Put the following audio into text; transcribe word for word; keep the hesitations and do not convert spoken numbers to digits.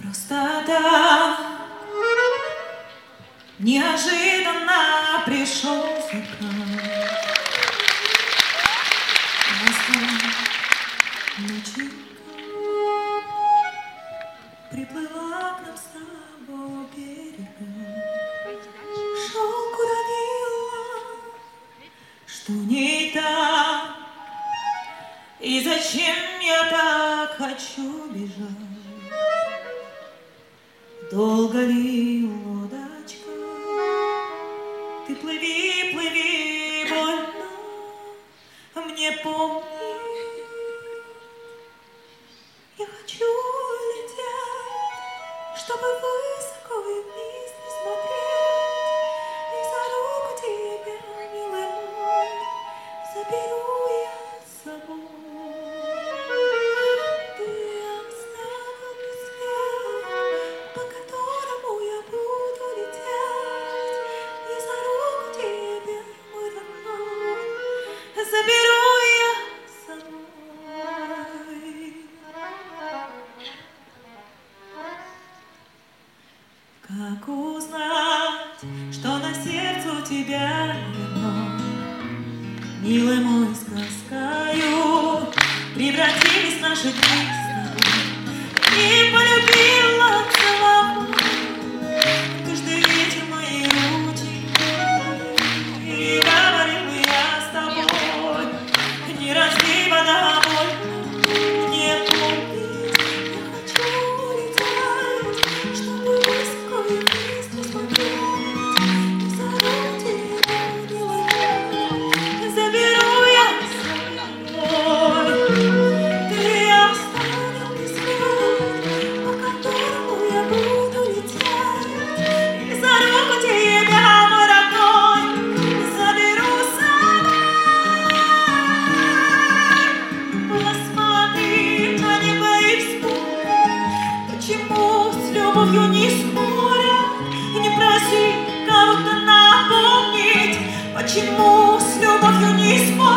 Просто так неожиданно пришел закат. Ночью приплыла к нам с тобой берега, шелк уронила, что не так, и зачем я так хочу бежать? Долго ли, лодочка, ты плыви, плыви, больно мне помнить. Я хочу лететь, чтобы высоко и вниз не смотреть, и за руку тебя, милый мой, заберу я с собой. Ты оставил мне след, по которому я буду лететь, и за руку тебя, мой родной, заберу я с собой. Как узнать, что на сердце у тебя верно? Милый мой, сказкою превратились наши дни с тобой. И полюбила целовать каждый вечер мои руки, и говорил я с тобой, не разлей вода больно мне помнить. Я хочу лететь, чтобы высоко и вниз не смотреть, и за руку тебя, милый мой, заберу я с собой. Ты оставил мне след, по которому я буду лететь, и за руку тебя, мой родной, заберу с собой. Посмотри на небо и вспомни, почему с любовью не спорят, и не проси кого-то напомнить, почему с любовью не спорят.